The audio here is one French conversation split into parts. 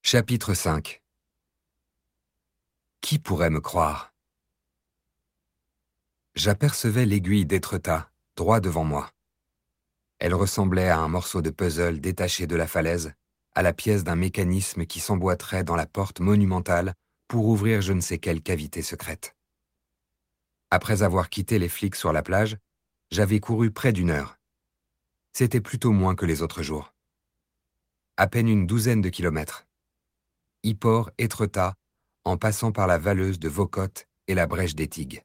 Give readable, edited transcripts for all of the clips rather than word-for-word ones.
Chapitre 5. Qui pourrait me croire? J'apercevais l'aiguille d'Étretat, droit devant moi. Elle ressemblait à un morceau de puzzle détaché de la falaise, à la pièce d'un mécanisme qui s'emboîterait dans la porte monumentale pour ouvrir je ne sais quelle cavité secrète. Après avoir quitté les flics sur la plage, j'avais couru près d'une heure. C'était plutôt moins que les autres jours. À peine une douzaine de kilomètres. Yport, Étretat, en passant par la valeuse de Vocotte et la brèche des Tigues.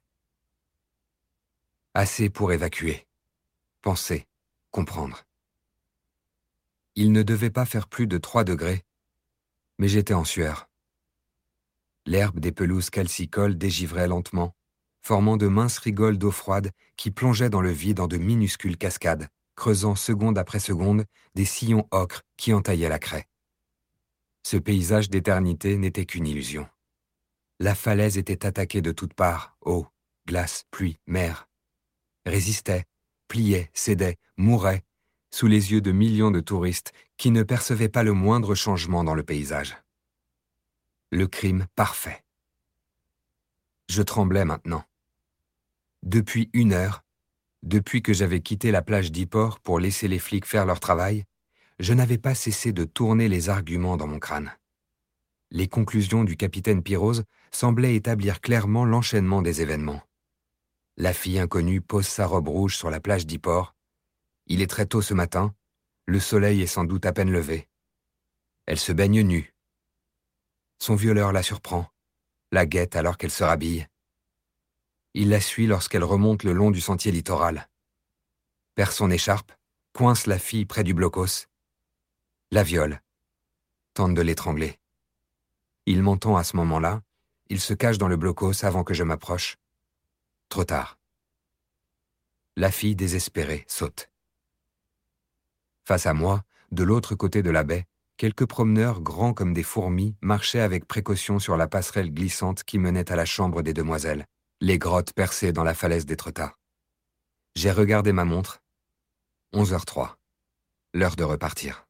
Assez pour évacuer, penser, comprendre. Il ne devait pas faire plus de 3 degrés, mais j'étais en sueur. L'herbe des pelouses calcicoles dégivrait lentement, formant de minces rigoles d'eau froide qui plongeaient dans le vide en de minuscules cascades, creusant seconde après seconde des sillons ocres qui entaillaient la craie. Ce paysage d'éternité n'était qu'une illusion. La falaise était attaquée de toutes parts, eau, glace, pluie, mer. Résistait, pliait, cédait, mourait, sous les yeux de millions de touristes qui ne percevaient pas le moindre changement dans le paysage. Le crime parfait. Je tremblais maintenant. Depuis 1 heure, depuis que j'avais quitté la plage d'Yport pour laisser les flics faire leur travail, je n'avais pas cessé de tourner les arguments dans mon crâne. Les conclusions du capitaine Pirose semblaient établir clairement l'enchaînement des événements. La fille inconnue pose sa robe rouge sur la plage d'Yport. Il est très tôt ce matin, le soleil est sans doute à peine levé. Elle se baigne nue. Son violeur la surprend, la guette alors qu'elle se rhabille. Il la suit lorsqu'elle remonte le long du sentier littoral. Perd son écharpe, coince la fille près du blocos. La viole, tente de l'étrangler. Il m'entend à ce moment-là, il se cache dans le blocos avant que je m'approche. Trop tard. La fille désespérée saute. Face à moi, de l'autre côté de la baie, quelques promeneurs grands comme des fourmis marchaient avec précaution sur la passerelle glissante qui menait à la chambre des demoiselles, les grottes percées dans la falaise d'Étretat. J'ai regardé ma montre. 11h03. L'heure de repartir.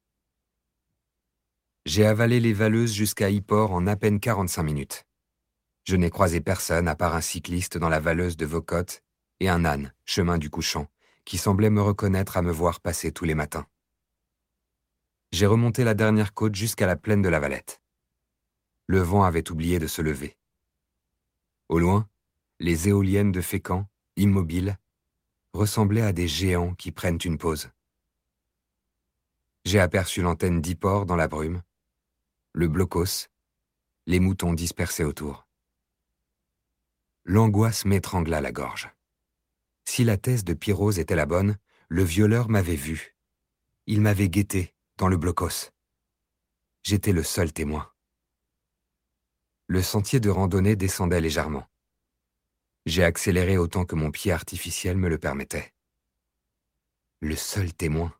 J'ai avalé les valeuses jusqu'à Yport en à peine 45 minutes. Je n'ai croisé personne à part un cycliste dans la valeuse de Vocotte et un âne, chemin du couchant, qui semblait me reconnaître à me voir passer tous les matins. J'ai remonté la dernière côte jusqu'à la plaine de la Valette. Le vent avait oublié de se lever. Au loin, les éoliennes de Fécamp, immobiles, ressemblaient à des géants qui prennent une pause. J'ai aperçu l'antenne d'Yport dans la brume, le blocos, les moutons dispersés autour. L'angoisse m'étrangla la gorge. Si la thèse de Pirose était la bonne, le violeur m'avait vu. Il m'avait guetté dans le blocos. J'étais le seul témoin. Le sentier de randonnée descendait légèrement. J'ai accéléré autant que mon pied artificiel me le permettait. Le seul témoin.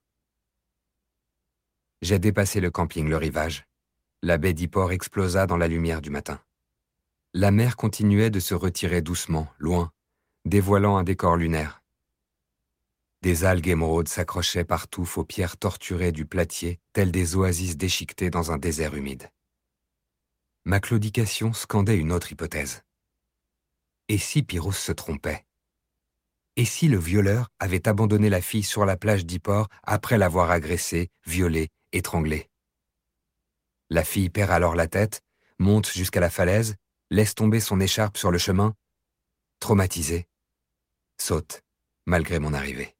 J'ai dépassé le camping, le rivage. La baie d'Yport explosa dans la lumière du matin. La mer continuait de se retirer doucement, loin, dévoilant un décor lunaire. Des algues émeraudes s'accrochaient partout aux pierres torturées du platier, telles des oasis déchiquetées dans un désert humide. Ma claudication scandait une autre hypothèse. Et si Pirose se trompait? Et si le violeur avait abandonné la fille sur la plage d'Yport après l'avoir agressée, violée, étranglée? La fille perd alors la tête, monte jusqu'à la falaise, laisse tomber son écharpe sur le chemin, traumatisée, saute, malgré mon arrivée.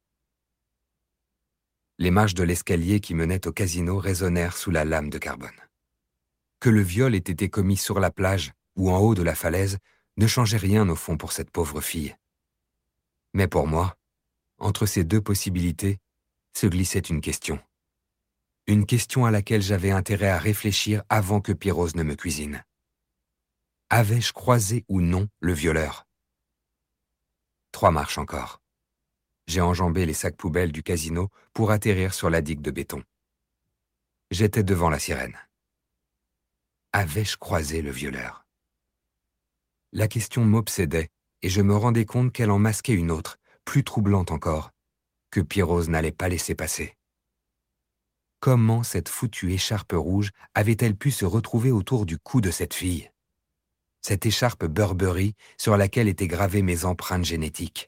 Les marches de l'escalier qui menait au casino résonnèrent sous la lame de carbone. Que le viol ait été commis sur la plage ou en haut de la falaise ne changeait rien au fond pour cette pauvre fille. Mais pour moi, entre ces deux possibilités, se glissait une question. Une question à laquelle j'avais intérêt à réfléchir avant que Pirose ne me cuisine. Avais-je croisé ou non le violeur? 3 marches encore. J'ai enjambé les sacs poubelles du casino pour atterrir sur la digue de béton. J'étais devant la sirène. Avais-je croisé le violeur? La question m'obsédait et je me rendais compte qu'elle en masquait une autre, plus troublante encore, que Pirose n'allait pas laisser passer. Comment cette foutue écharpe rouge avait-elle pu se retrouver autour du cou de cette fille? Cette écharpe Burberry sur laquelle étaient gravées mes empreintes génétiques.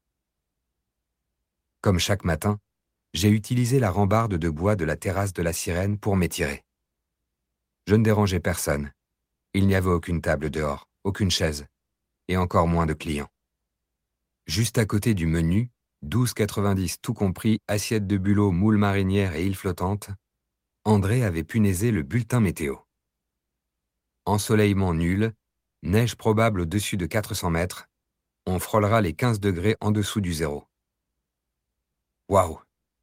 Comme chaque matin, j'ai utilisé la rambarde de bois de la terrasse de la Sirène pour m'étirer. Je ne dérangeais personne. Il n'y avait aucune table dehors, aucune chaise, et encore moins de clients. Juste à côté du menu, 12,90 tout compris, assiette de bulot, moule marinière et île flottante, André avait punaisé le bulletin météo. Ensoleillement nul, neige probable au-dessus de 400 mètres, on frôlera les 15 degrés en dessous du zéro. Waouh!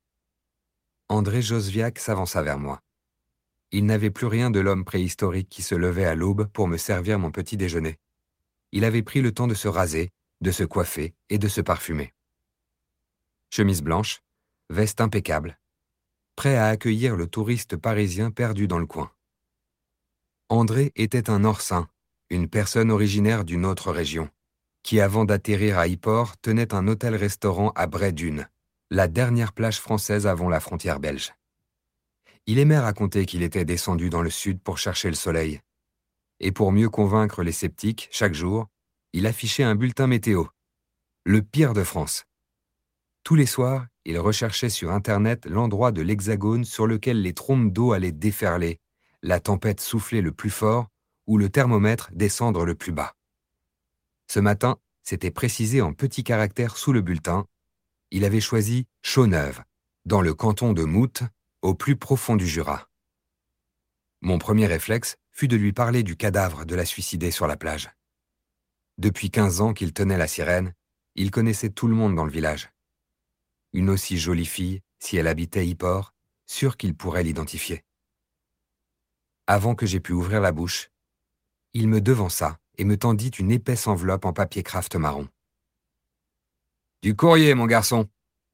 André Josviak s'avança vers moi. Il n'avait plus rien de l'homme préhistorique qui se levait à l'aube pour me servir mon petit déjeuner. Il avait pris le temps de se raser, de se coiffer et de se parfumer. Chemise blanche, veste impeccable, prêt à accueillir le touriste parisien perdu dans le coin. André était un Orsin, une personne originaire d'une autre région, qui avant d'atterrir à Yport tenait un hôtel-restaurant à Bray-Dunes, la dernière plage française avant la frontière belge. Il aimait raconter qu'il était descendu dans le sud pour chercher le soleil. Et pour mieux convaincre les sceptiques, chaque jour, il affichait un bulletin météo. Le pire de France. Tous les soirs, il recherchait sur Internet l'endroit de l'Hexagone sur lequel les trombes d'eau allaient déferler, la tempête souffler le plus fort ou le thermomètre descendre le plus bas. Ce matin, c'était précisé en petits caractères sous le bulletin. Il avait choisi Chaux-Neuve, dans le canton de Mout, au plus profond du Jura. Mon premier réflexe fut de lui parler du cadavre de la suicidée sur la plage. Depuis 15 ans qu'il tenait la Sirène, il connaissait tout le monde dans le village. Une aussi jolie fille, si elle habitait Yport, sûr qu'il pourrait l'identifier. Avant que j'aie pu ouvrir la bouche, il me devança et me tendit une épaisse enveloppe en papier craft marron. « Du courrier, mon garçon !»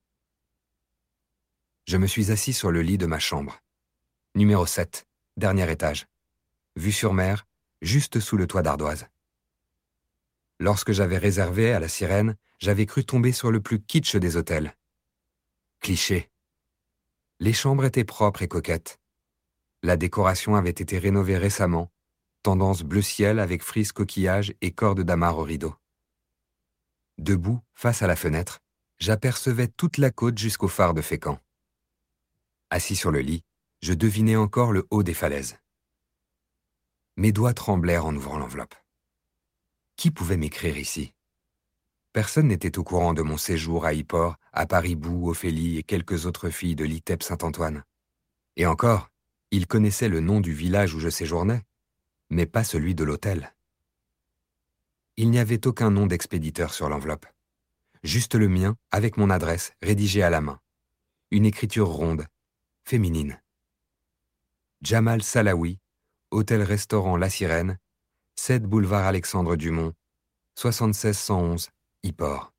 Je me suis assis sur le lit de ma chambre. Numéro 7, dernier étage. Vue sur mer, juste sous le toit d'ardoise. Lorsque j'avais réservé à la Sirène, j'avais cru tomber sur le plus kitsch des hôtels. Cliché. Les chambres étaient propres et coquettes. La décoration avait été rénovée récemment, tendance bleu ciel avec frises coquillages et cordes d'amarre au rideau. Debout, face à la fenêtre, j'apercevais toute la côte jusqu'au phare de Fécamp. Assis sur le lit, je devinais encore le haut des falaises. Mes doigts tremblèrent en ouvrant l'enveloppe. Qui pouvait m'écrire ici? Personne n'était au courant de mon séjour à Yport, à Paribou, Ophélie et quelques autres filles de l'ITEP Saint-Antoine. Et encore, ils connaissaient le nom du village où je séjournais, mais pas celui de l'hôtel. Il n'y avait aucun nom d'expéditeur sur l'enveloppe. Juste le mien, avec mon adresse, rédigée à la main. Une écriture ronde, féminine. Jamal Salaoui, hôtel-restaurant La Sirène, 7 boulevard Alexandre Dumont, 76 111, Yport.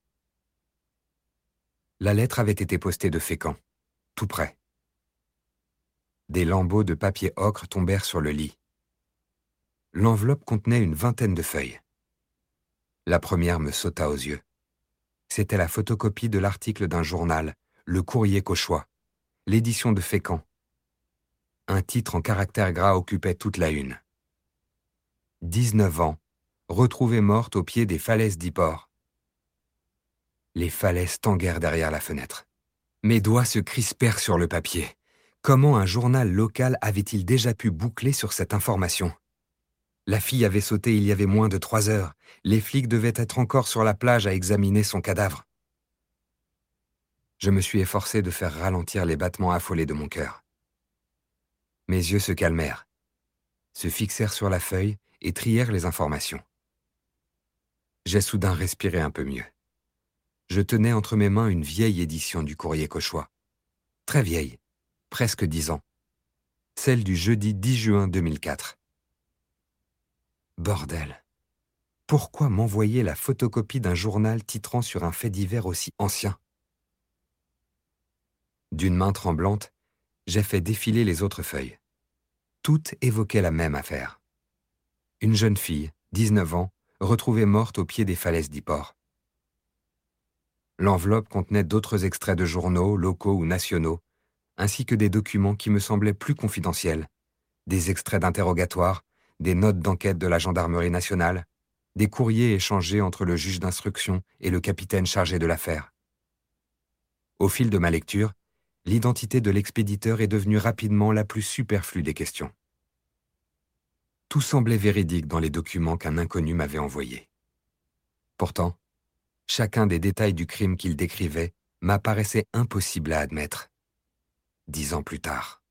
La lettre avait été postée de Fécamp, tout près. Des lambeaux de papier ocre tombèrent sur le lit. L'enveloppe contenait une vingtaine de feuilles. La première me sauta aux yeux. C'était la photocopie de l'article d'un journal, Le Courrier Cauchois, l'édition de Fécamp. Un titre en caractères gras occupait toute la une. 19 ans, retrouvée morte au pied des falaises d'Yport. Les falaises tanguèrent derrière la fenêtre. Mes doigts se crispèrent sur le papier. Comment un journal local avait-il déjà pu boucler sur cette information? La fille avait sauté il y avait moins de 3 heures. Les flics devaient être encore sur la plage à examiner son cadavre. Je me suis efforcé de faire ralentir les battements affolés de mon cœur. Mes yeux se calmèrent, se fixèrent sur la feuille et trièrent les informations. J'ai soudain respiré un peu mieux. Je tenais entre mes mains une vieille édition du Courrier Cauchois. Très vieille, presque 10 ans. Celle du jeudi 10 juin 2004. Bordel. Pourquoi m'envoyer la photocopie d'un journal titrant sur un fait divers aussi ancien? D'une main tremblante, j'ai fait défiler les autres feuilles. Toutes évoquaient la même affaire. Une jeune fille, 19 ans, retrouvée morte au pied des falaises d'Yport. L'enveloppe contenait d'autres extraits de journaux, locaux ou nationaux, ainsi que des documents qui me semblaient plus confidentiels, des extraits d'interrogatoire, des notes d'enquête de la gendarmerie nationale, des courriers échangés entre le juge d'instruction et le capitaine chargé de l'affaire. Au fil de ma lecture, l'identité de l'expéditeur est devenue rapidement la plus superflue des questions. Tout semblait véridique dans les documents qu'un inconnu m'avait envoyés. Pourtant, chacun des détails du crime qu'il décrivait m'apparaissait impossible à admettre. 10 ans plus tard.